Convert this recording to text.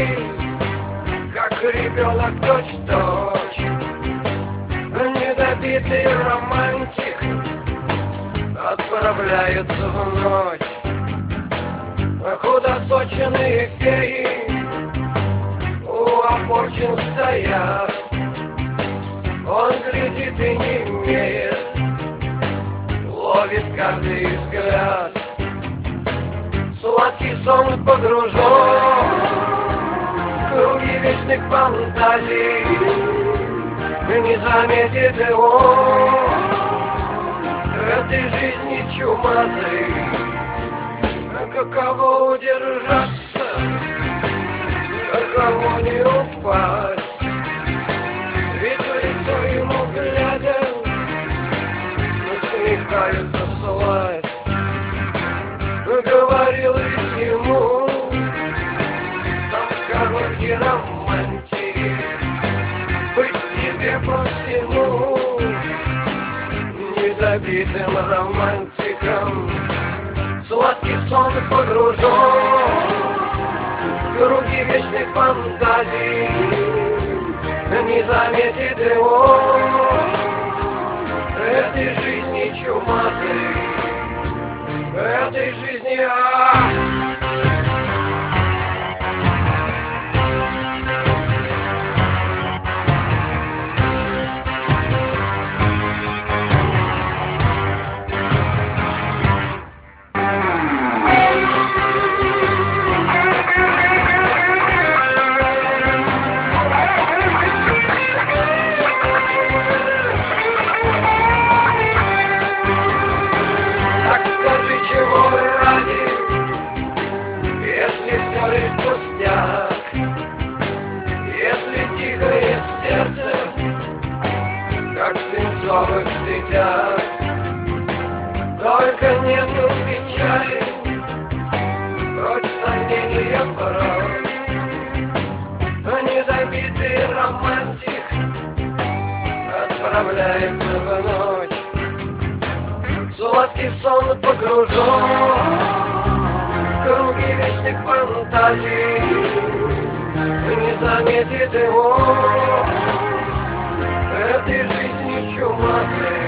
как ребенок точь-в-точь. Недобитый романтик отправляется в ночь. Худосоченные геи у обочин стоят. Он глядит и не имеет, ловит каждый взгляд. Сладкий сон погружен в круги вечных фантазий. Не заметит и он этой жизни чумазой. Каково удержаться, каково не упасть? Ведь в лицо ему глядя насмехаются всласть. Говорил ведь ему сам короткий романтик, быть тебе по всему недобитым романтиком. Сладкий сон погружен в круги вечных фантазий. Не заметит его этой жизни чумазой, этой жизни. Если тихое сердце, как свинцовых светят, только нету печали, прочь сомнения прочь. Недобитый романтик отправляется в ночь. Сладкий сон погружен в круги вечных фантазий. Не заметит его этой жизни чумазой.